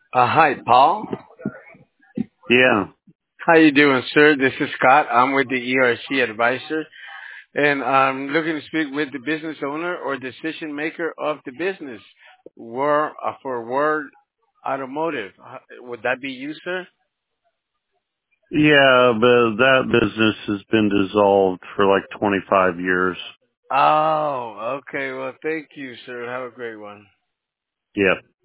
Hi, Paul. Yeah. How you doing, sir? This is Scott. I'm with the ERC advisor, and I'm looking to speak with the business owner or decision maker of the business. For Word Automotive. Would that be you, sir? Yeah, but that business has been dissolved for like 25 years. Oh, okay. Well, thank you, sir. Have a great one. Yep.